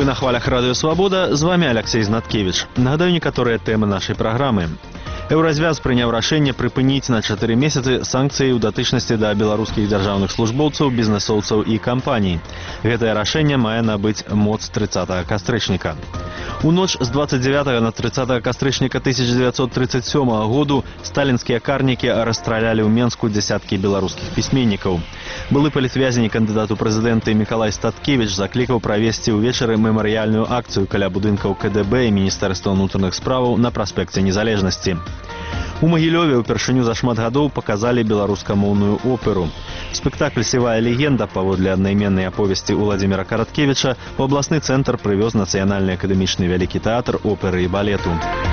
на хвалях Радыё Свабода, з вами Алексей Знаткевич. Нагадаю некаторыя тэмы нашай праграмы. Еўразвяз прыняў рашэнне прыпыніць на 4 месяцы санкцыі ў датычнасці да беларускіх дзяржаўных службоўцаў, бізнэсоўцаў і кампаній. Гэтае рашэнне мае набыць моц 30 кастрычніка. У ноч з 29 на 30 кастрычніка 1937 году сталінскія карнікі расстралялі ў Менску дзясяткі беларускіх пісьменнікаў. Былы палітвязень, кандыдат у прэзідэнты Мікалай Статкевіч заклікаў правесці ўвечары мемарыяльную акцыю каля будынкаў КДБ і Міністэрства ўнутраных справаў на праспекце Незалежнасці. У Магілёве ўпершыню за шмат гадоў паказалі беларускамоўную оперу. Спектакль «Сівая легенда» паводле аднайменнай аповесці Уладзіміра Караткевіча у абласны цэнтр прывёз Нацыянальны акадэмічны вялікі тэатр оперы і балету.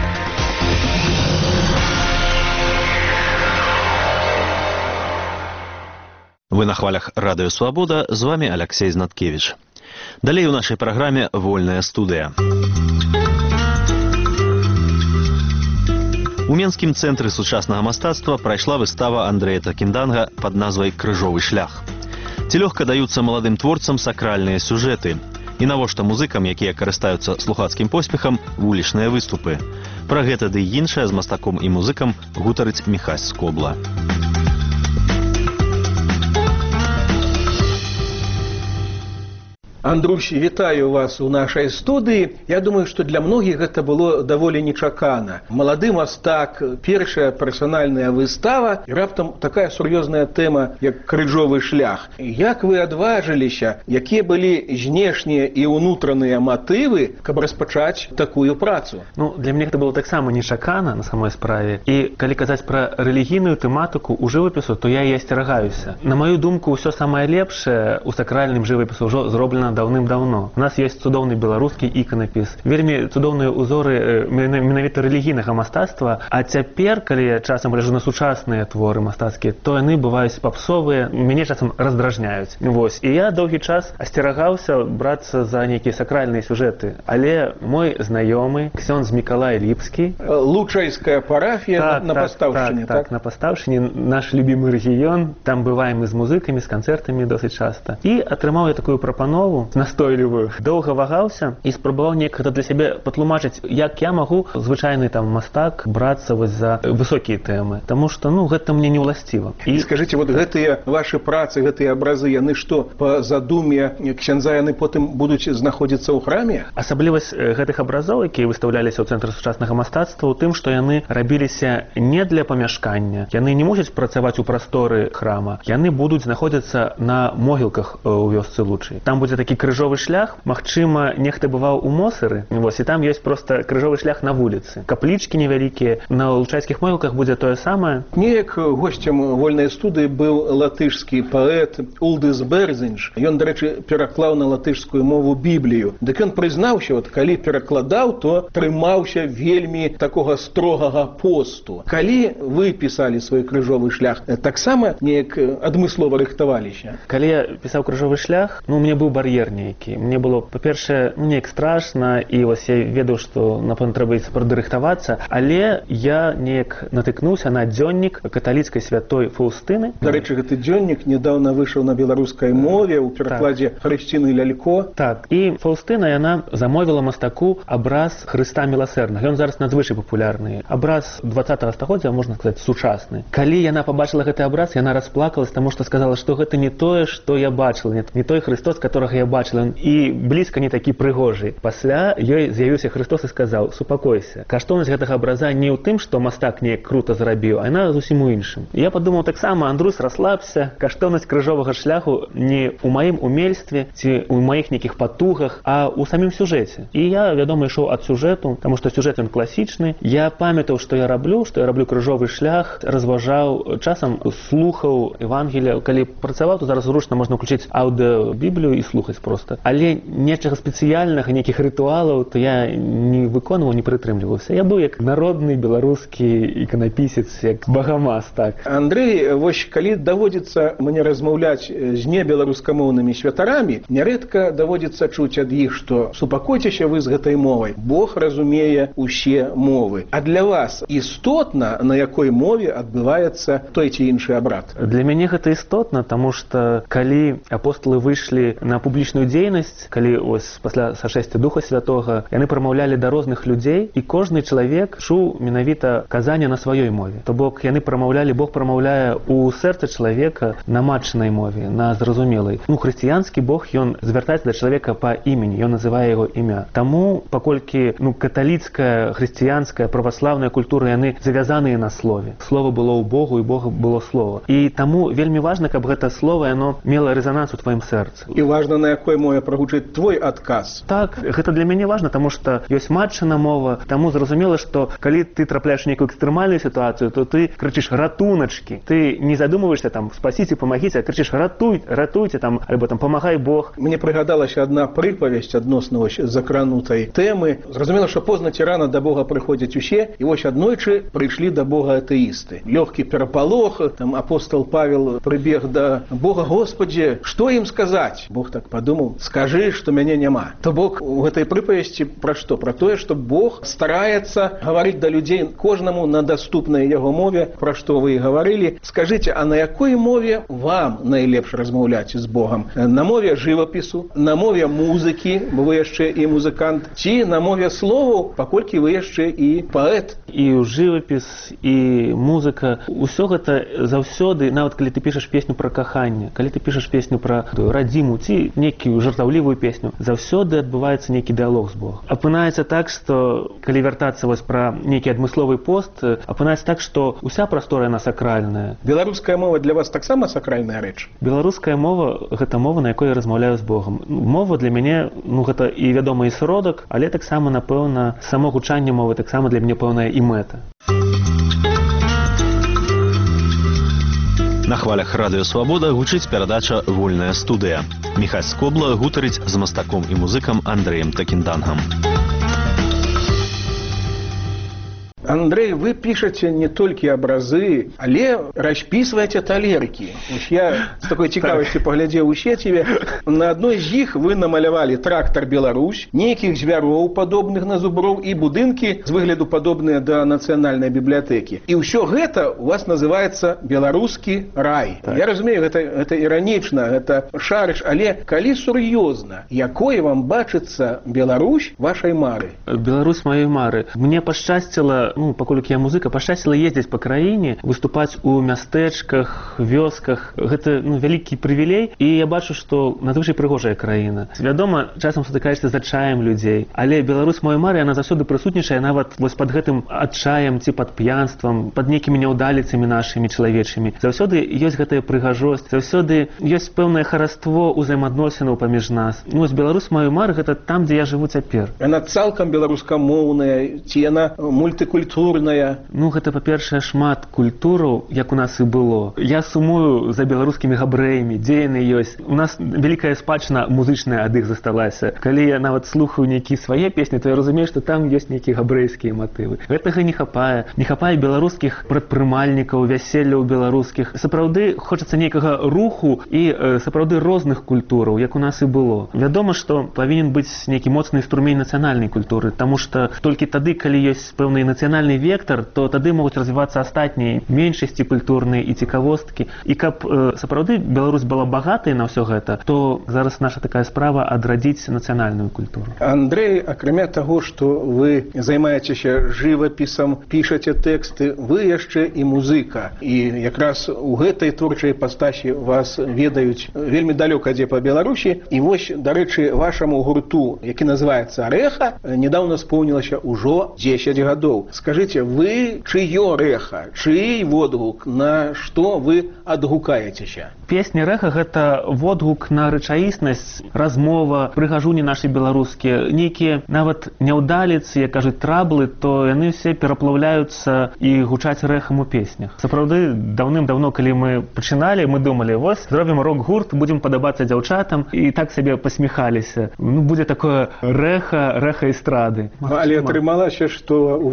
Вы на хвалях Радыё Свабода, з вами Алексей Знаткевич. Далей у нашай праграме «Вольная студыя». У Менскім цэнтры сучаснага мастацтва прайшла выстава Андрэя Такінданга пад назвай «Крыжовы шлях». Ці лёгка даюцца маладым творцам сакральныя сюжэты? І навошта музыкам, якія карыстаюцца слухацкім поспехам, вулічныя выступы? Пра гэта ды іншае з мастаком і музыкам гутарыць Міхась Скобла. Андрусь, вітаю вас у нашай студыі. Я думаю, што для многіх гэта было даволі нечакана. Малады мастак, першая персанальная выстава і раптам такая сур'ёзная тэма, як крыжовы шлях. Як вы адважыліся, якія былі знешнія і ўнутраныя матывы, каб распачаць такую працу? Для мяне гэта было таксама нечакана на самой справе. І калі казаць пра рэлігійную тэматыку ў жывапісу, то я і асцерагаюся. На маю думку, ўсё самае лепшае ў сакральным жывапісу ўжо зроблена даўным-даўно. У нас ёсць цудоўны беларускі іканапіс, вельмі цудоўныя ўзоры менавіта рэлігійнага мастацтва, а цяпер, калі я часам гляджу на сучасныя творы мастацкія, то яны бываюць папсовыя, мяне часам раздражняюць. І я доўгі час асцерагаўся брацца за нейкія сакральныя сюжэты, але мой знаёмы, ксёндз Мікалай Ліпскі, Лучайская парафія на Пастаўшчыне, так? На Пастаўшчыне, наш любімы рэгіён, там бываем і з музыкамі, з канцэртамі досыць часта. І атрымаў я такую прапанову настойлівую. Доўга вагаўся і спрабаваў неяк гэта для сябе патлумачыць, як я магу, звычайны там мастак, брацца вось за высокія тэмы. Таму што, гэта мне не ўласціва. І скажыце, вот гэтыя вашы працы, гэтыя абразы, яны што, па задуме ксяндза, яны потым будуць знаходзіцца ў храме? Асаблівасць гэтых абразоў, якія выстаўляліся ў Цэнтры сучаснага мастацтва, у тым, што яны рабіліся не для памяшкання. Яны не мусяць працаваць у прасторы храма. Яны будуць знаходзіцца на могілках у вёсцы Лучай. Там будзе такі крыжовы шлях, магчыма, нехта бываў у Мосары, і там ёсць проста крыжовы шлях на вуліцы. Каплічкі невялікія, на лучайскіх могілках будзе тое самае. Неяк госцем вольнай студыі быў латышскі паэт Улдыс Берзінш. Ён, дарэчы, пераклаў на латышскую мову Біблію. Дык ён прызнаўся, калі перакладаў, то трымаўся вельмі такога строгага посту. Калі вы пісалі свой крыжовы шлях, таксама неяк адмыслова рыхтаваліся? Калі я пісаў крыжовы шлях, мне быў бар'ер нейкі. Мне было, па-першае, неяк страшна, і я ведаў, што, напэўна, трэба сапраўды рыхтавацца, але я неяк натыкнуўся на дзённік каталіцкай святой Фаўстыны. Дарэчы, гэты дзённік нядаўна выйшаў на беларускай мове ў перакладзе Хрысціны Лялько. Так, і Фаўстына, яна замовіла мастаку абраз Хрыста міласэрнага. Ён зараз надзвычай папулярны. Абраз 20-го стагоддзя, можна сказаць, сучасны. Калі яна пабачыла гэты абраз, яна расплакалась, таму што сказала, што гэта не тое, што я бачыла, не той Хрыстос, которого я бачила, і блізка не такі прыгожы. Пасля ёй з'явіўся Христос і сказаў: супакойся. Каштоўнасць гэтага абраза не ў тым, што мастак неяк крута зрабіў, а яна зусім у іншым. Я падумаў таксама: Андрусь, расслабся, каштоўнасць крыжовага шляху не ў маім умельстве ці ў маіх нейкіх патугах, а ў самім сюжэце. І я, вядома, ішоў ад сюжэту, таму што сюжэт ён класічны. Я памятаў, што я раблю крыжовы шлях, разважаў, часам слухаў Евангелія. Калі працаваў, то зараз зручна можна ўключыць аўдыёбіблію і слухаць проста. Але нечага спецыяльнага, нейкіх рытуалаў, то я не выконваў, не прытрымліваўся. Я быў як народны беларускі іканапісец, як багамаз, так. Андрэй, калі даводзіцца мне размаўляць з небеларускамоўнымі святарамі, нярэдка даводзіцца чуць ад іх, што супакойцеся вы з гэтай мовай. Бог разумее усе мовы. А для вас істотна, на якой мове адбываецца той ці іншы абрад? Для мяне гэта істотна, таму што калі апосталы выйшлі на публічны літургічную дзейнасць, калі ось пасля сашэсця Духа Святога яны прамаўлялі да розных людзей, і кожны чалавек чуў менавіта казанне на сваёй мове. То бок яны прамаўлялі, Бог прамаўляе ў сэрца чалавека на матчынай мове, на зразумелай. Хрысціянскі Бог, ён звяртаецца да чалавека па імені, ён называе яго імя. Таму, паколькі каталіцкая, хрысціянская, праваслаўная культура, яны завязаныя на слове. Слова было ў Богу, і Бога было слова. І таму вельмі важна, каб гэта слова яно мела рэзананс у тваім сэрцы. І важна, на якой мове прагучыць твой адказ. Так, гэта для мяне важна, таму што ёсць матчына мова, таму зразумела, што калі ты трапляеш у нейкую экстрэмальную сітуацыю, то ты крычыш ратуначкі. Ты не задумываешся там спасіце, памагіце, а крычыш ратуйце там, альбо там памагай Бог. Мне прыгадалася адна прыпавесць адносна закранутай тэмы. Зразумела, што позна ці рана да Бога прыходзяць усе, і вось аднойчы прыйшлі да Бога атэісты. Лёгкі перапалох, там апостол Павел прыбег да Бога: Господи, што ім сказаць? Бог так падумаў: скажы, што мяне няма. То бок у гэтай прыпавесці пра што? Пра тое, што Бог стараецца гаварыць да людзей кожнаму на даступнай яго мове, пра што вы і гаварылі. Скажыце, а на якой мове вам найлепш размаўляць з Богам? На мове жывапісу, на мове музыкі, бо вы яшчэ і музыкант, ці на мове словаў, паколькі вы яшчэ і паэт? І жывапіс, і музыка, усё гэта заўсёды, нават калі ты пішаш песню пра каханне, калі ты пішаш песню пра радзіму ці нейкую жартаўлівую песню, заўсёды адбываецца нейкі дыалог з Богом. Апынаецца так, што калі вяртацца вось пра нейкі адмысловы пост, апынаецца так, што уся прастора яна сакральная. Беларуская мова для вас таксама сакральная рэч? Беларуская мова гэта мова, на якой я размаўляю з Богом. Мова для мяне, гэта і вядома і сродак, але таксама, напэўна, само гучанне мовы таксама для мяне пэўная і мэта. На хвалях радыё Свабода гучыць перадача «Вольная студыя». Міхась Скобла гутарыць з мастаком і музыкам Андрэем Такіндангам. Андрей, вы пишете не толькі абразы, але распісваеце талеркі. Я з такой цікавасцю паглядзеў у сеціве. На адной з іх вы намалявалі трактар «Беларусь», нейкіх звяроў, падобных на зуброў, і будынкі з выгляду падобныя да нацыянальнай бібліятэкі. І ўсё гэта у вас называецца «Беларускі рай». Так. Я разумею, гэта іранічна, гэта шарыш, але калі сур'ёзна, якой вам бачыцца Беларусь вашай мары? Беларусь маёй мары. Мне пашчасціла, паколькі я музыка, пашчасціла ездзіць па краіне, выступаць у мястэчках, вёсках. Гэта вялікі прывілей, і я бачу, што надзвычай прыгожая краіна. Вядома, часам сутыкаешся з адчаем людзей, але Беларусь маёй мары, яна заўсёды прысутнічае нават вось пад гэтым адчаем ці пад п'янствам, пад нейкімі няўдаліцамі нашымі чалавечымі. Заўсёды ёсць гэтая прыгажосць, заўсёды ёсць пэўнае хараство ўзаемаадносінаў паміж нас. Вось Беларусь маёй мары гэта там, дзе я жыву цяпер. Яна цалкам беларускамоўная, ці яна мультыкультурная? Гэта, па-першае, шмат культураў, як у нас і было. Я сумую за беларускімі габрэямі, дзе яны ёсць. У нас вялікая спадчына музычная ад іх засталася. Калі я нават слухаю нейкія свае песні, то я разумею, што там ёсць нейкія габрэйскія матывы. Гэтага не хапае. Не хапае беларускіх прадпрымальнікаў, вяселляў беларускіх. Сапраўды хочацца нейкага руху і сапраўды розных культураў, як у нас і было. Вядома, што павінен быць нейкі моцны інструмент нацыянальнай культуры, таму што толькі тады, калі ёсць пэўны нацыянальны вектар, то тады могуць развівацца астатнія меншасці культурныя і цікавосткі. І каб сапраўды Беларусь была багатай на ўсё гэта, то зараз наша такая справа адрадзіць нацыянальную культуру. Андрей, акрамя таго, што вы займаецеся жывапісам, пішаце тэксты, вы яшчэ і музыка. І якраз у гэтай творчай пастасі вас ведаюць вельмі далёка дзе па Беларусі. І вось, дарэчы, вашаму гурту, які называецца «Рэха», недаўна споўнілася ўжо 10 гадоў. Скажыце, вы чыё рэха, чый водгук, на што вы адгукаецеся? Песня «Рэха» — гэта водгук на рэчаіснасць, размова, прыгажуні нашы беларускія, нейкія нават няўдаліцы, як кажуць, траблы, то яны все пераплаўляюцца і гучаць рэхам у песнях. Сапраўды, даўным-даўно, калі мы пачыналі, мы думалі, вось, зробім рок-гурт, будзем падабацца дзяўчатам, і так сабе пасміхаліся. Будзе такое рэха эстрады. Але атрымалася, што ў выніку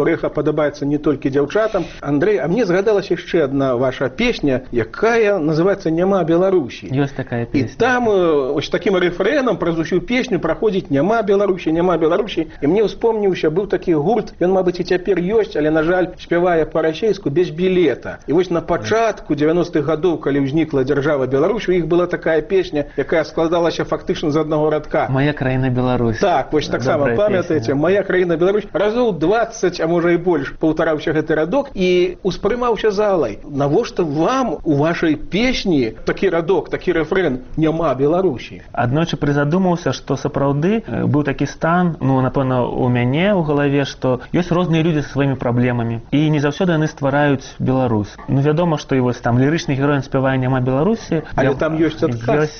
рэха падабаецца не толькі дзяўчатам. Андрэй, а мне згадалась яшчэ одна ваша песня, якая называется «Няма Беларусі». Ёсць такая песня. І там ось таким рэфрэнам праз усю песню праходзіць «Няма Беларусі, няма Беларусі». І мне ўспомніўся, быў такі гурт, ён, мабыць, і цяпер ёсць, але, на жаль, спявае па-расейску без білета. І вось на пачатку 90-х гадоў, калі ўзнікла дзяржава Беларусь, у іх была такая песня, якая складалася фактычна з аднаго радка. «Моя краіна Беларусь». Так, вось таксама памятаеце, «Моя краіна Беларусь». Разоў 20, а можа і больш, паўтараўся гэты радок і успрымаўся залай. Навошта вам у вашай песні такі радок, такі рэфрэн «Няма Беларусі»? Аднойчы прызадумаўся, што сапраўды быў такі стан, напэўна, у мяне ў галаве, што ёсць розныя людзі са сваімі праблемамі, і не заўсёды яны ствараюць Беларусь. Вядома, што і вось там лірычны герой спявае «Няма Беларусі». Але там ёсць адказ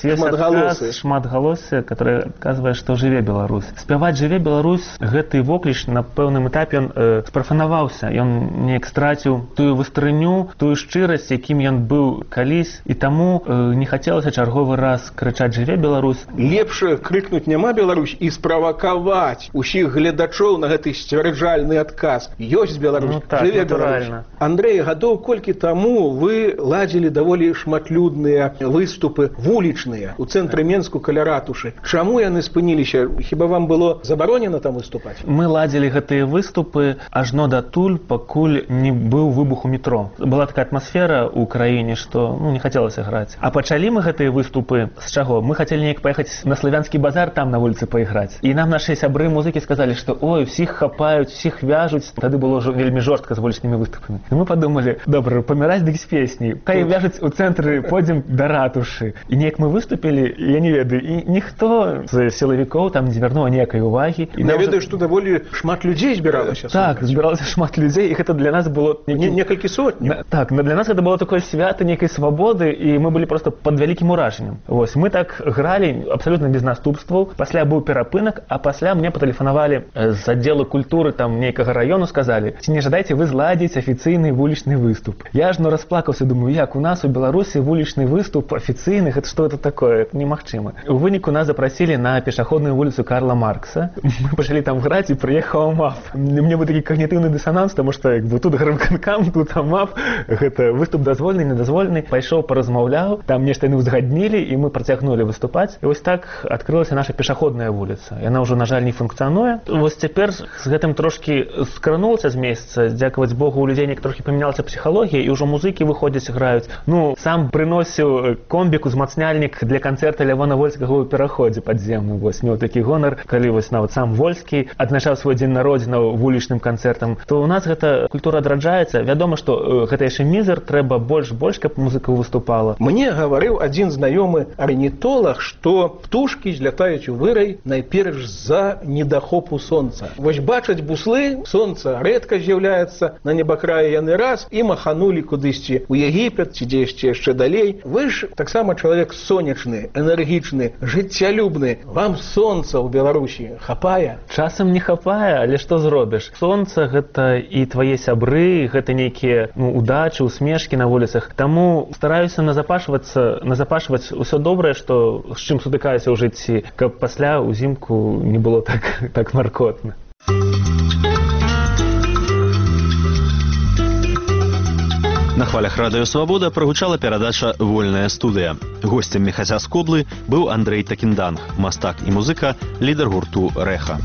шматгалосы, который адказвае, што жыве Беларусь. Спяваць «Жыве Беларусь» гэты вокліч на пэўным этапе ён спрафанаваўся, ён неяк страціў тую вастрыню, тую шчырасць, якім ён быў калісь, і таму не хацелася чарговы раз крычаць «Жыве Беларусь». Лепш крыкнуць «Няма Беларусь» і справакаваць усіх гледачоў на гэты сцвярджальны адказ. Ёсць Беларусь, жыве Беларусь. Андрэй, гадоў колькі таму вы ладзілі даволі шматлюдныя выступы вулічныя у цэнтры Менску каля ратушы. Чаму яны спыніліся? Хіба вам было забаронена там выступаць? Мы ладзілі гэтыя выступы ажно датуль, пакуль не быў выбух у метро. Была такая атмасфера ў краіне, што не хацелася граць. А пачалі мы гэтыя выступы з чаго? Мы хацелі неяк паехаць на славянскі базар там на вуліцы паіграць. І нам нашы сябры музыкі сказалі, што ой, усіх хапаюць, усіх вяжуць. Тады было вельмі жорстка з вулічнымі выступамі. І мы падумалі, добра, паміраць дык з песняй. Хай вяжуць у цэнтры, пойдзем да ратушы. І неяк мы выступілі, я не ведаю, і ніхто з сілавікоў там не звярнуў ніякай увагі. Я ведаю, што даволі шмат людзей збіралася. Так, збіралася шмат людзей, і гэта для нас было некалькі сотняў. Так, для нас гэта было такое свята нейкай свабоды, і мы былі проста пад вялікім уражаннем. Вось, мы так гралі абсалютна без наступстваў. Пасля быў перапынак, а пасля мне патэлефанавалі з аддзелу культуры там нейкага раёну, сказалі: "Ці не жадаеце вы зладзіць афіцыйны вулічны выступ?" Я ажно расплакаўся, думаю, як у нас у Беларусі вулічны выступ афіцыйны, гэта што это такое? Это немагчыма. У выніку нас запрасілі на пешаходную вуліцу Карла Маркса. Мы пачалі там граць, і прыехаў АМАП. Мне быў такі когнітыўны дысананс, таму што як бы тут гарвыканкам, тут АМАП, гэта выступ дазволены, недазволены. Пайшоў, паразмаўляў, там нешта яны ўзгаднілі, і мы працягнулі выступаць. І вось так адкрылася наша пешаходная вуліца. Яна ўжо, на жаль, не функцыянуе. Вось цяпер з гэтым трошкі скранулася з месяца. Дзякаваць Богу, у людзей трохі памянялася псіхалогія, і ўжо музыкі выходзяць, граюць. Сам прыносіў комбік, узмацняльнік для канцэрта Лявона Вольскага ў пераходзе падземным. Вось меў такі гонар, калі вось нават сам Вольскі адзначаў свой дзень народзінаў вулічным канцэртам. То у нас гэта культура адраджаецца. Вядома, што гэта яшчэ мізер, трэба больш, каб музыка выступала. Мне гаварыў адзін знаёмы арнітолаг, што птушкі злятаюць у вырай найперш з-за недахопу сонца. Вось бачаць буслы, сонца рэдка з'яўляецца на небакраі, яны раз і маханулі кудысьці ў Егіпет ці дзесьці яшчэ далей. Вы ж таксама чалавек сонечны, энергічны, жыццялюбны. Вам сонца ў Беларусі хапае? Часам не хапае, але што зробіш? Сонца гэта і твае сябры, гэта нейкія удачы, усмешкі на вуліцах. Таму стараюся назапашваць усё добрае, што з чым сутыкаюся ў жыцці, каб пасля ўзімку не было так маркотна. На хвалях радыё «Свабода» прагучала перадача «Вольная студыя». Госцем «Мехаця Скоблы» быў Андрэй Такінданг, мастак і музыка, лідар гурту «Рэха».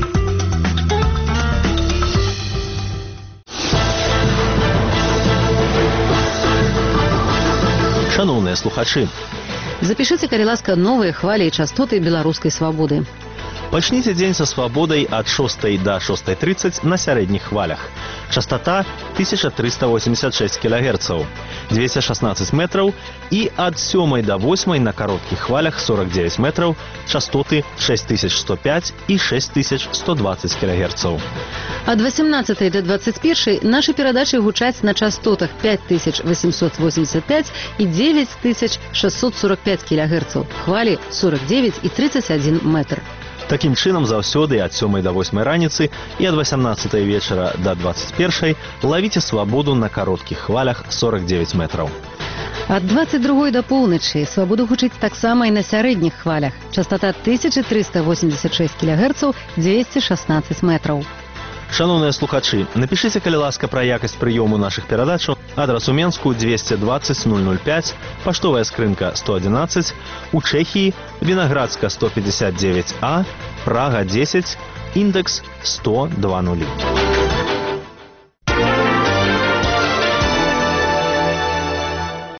Шановныя слухачы, запішыце, калі ласка, новыя хвалі і частоты беларускай свабоды. Пачніце дзень са свабодай ад 6 да 6:30 на сярэдніх хвалях. Частота 1386 кГц, 216 метраў, і ад 7 да 8 на кароткіх хвалях 49 метраў, частоты 6105 і 6120 кГц. Ад 18 до 21 нашы перадачы гучаць на частотах 5885 і 9645 кГц, хвалі 49 і 31 метр. Такім чынам, заўсёды ад 7 да 8 раніцы і ад 18 вечара да 21 лавіце свабоду на кароткіх хвалях 49 метраў. Ад 22 да поўначы свабоду гучыць таксама і на сярэдніх хвалях. Частота 1386 кГц, 216 метраў. Шановныя слухачы, напишите, калі ласка, пра якасць прыёму нашых перадачаў. Адрас у Менску 220 005, паштовая скрынка 111, у Чэхіі Вінаградска 159А, Прага 10, індекс 10020.